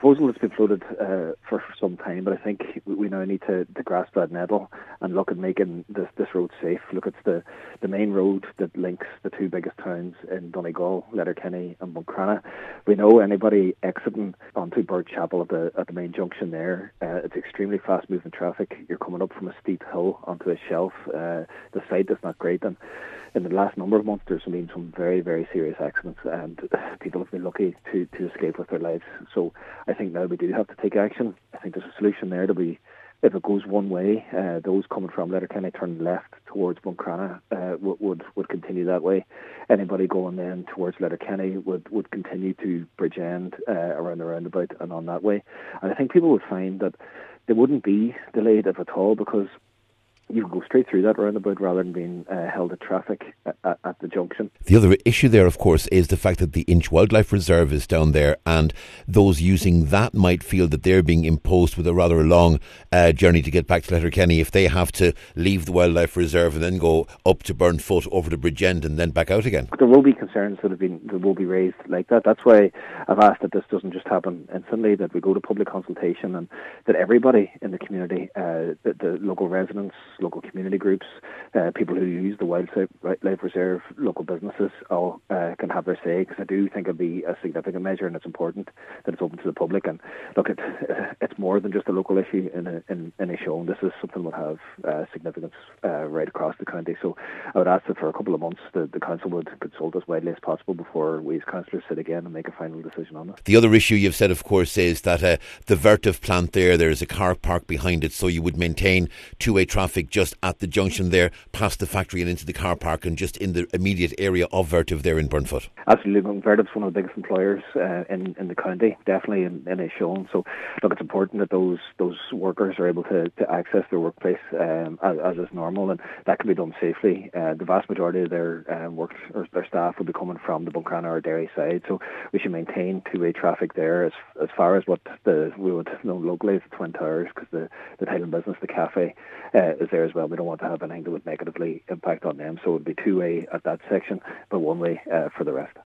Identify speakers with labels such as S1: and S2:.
S1: proposal has been floated for some time, but I think we now need to grasp that nettle and look at making this road safe. Look, it's the main road that links the two biggest towns in Donegal, Letterkenny and Buncrana. We know anybody exiting onto Birdchapel at the main junction there, it's extremely fast-moving traffic. You're coming up from a steep hill onto a shelf. The sight is not great, and in the last number of months there's been some very, very serious accidents, and people have been lucky to escape with their lives. So I think now we do have to take action. I think there's a solution there to be, if it goes one way, those coming from Letterkenny turn left towards Buncrana would continue that way. Anybody going then towards Letterkenny would continue to Bridgend around the roundabout and on that way. And I think people would find that they wouldn't be delayed, if at all, because you can go straight through that roundabout rather than being held at traffic at the junction.
S2: The other issue there, of course, is the fact that the Inch Wildlife Reserve is down there, and those using that might feel that they're being imposed with a rather long journey to get back to Letterkenny if they have to leave the Wildlife Reserve and then go up to Burnfoot, over to Bridgend and then back out again.
S1: There will be concerns that will be raised like that. That's why I've asked that this doesn't just happen instantly, that we go to public consultation and that everybody in the community, the local residents, local community groups, people who use the Wildlife Reserve, local businesses, all can have their say, because I do think it'll be a significant measure, and it's important that it's open to the public. And look, it's more than just a local issue in Inishowen. This is something that will have significance right across the county. So I would ask that for a couple of months the council would consult as widely as possible before we as councillors sit again and make a final decision on it.
S2: The other issue you've said, of course, is that the Vertiv plant there's a car park behind it, so you would maintain two-way traffic just at the junction there, past the factory and into the car park, and just in the immediate area of Vertiv there in Burnfoot.
S1: Absolutely. Vertiv's one of the biggest employers in the county, definitely in Inishowen. So look, it's important that those workers are able to access their workplace as is normal, and that can be done safely. The vast majority of their their staff will be coming from the Buncrana or Derry side, so we should maintain two-way traffic there. As far as what we would know locally as the Twin Towers, because the Highland Business, the cafe, is there as well. We don't want to have anything that would negatively impact on them, so it would be two-way at that section, but one-way for the rest.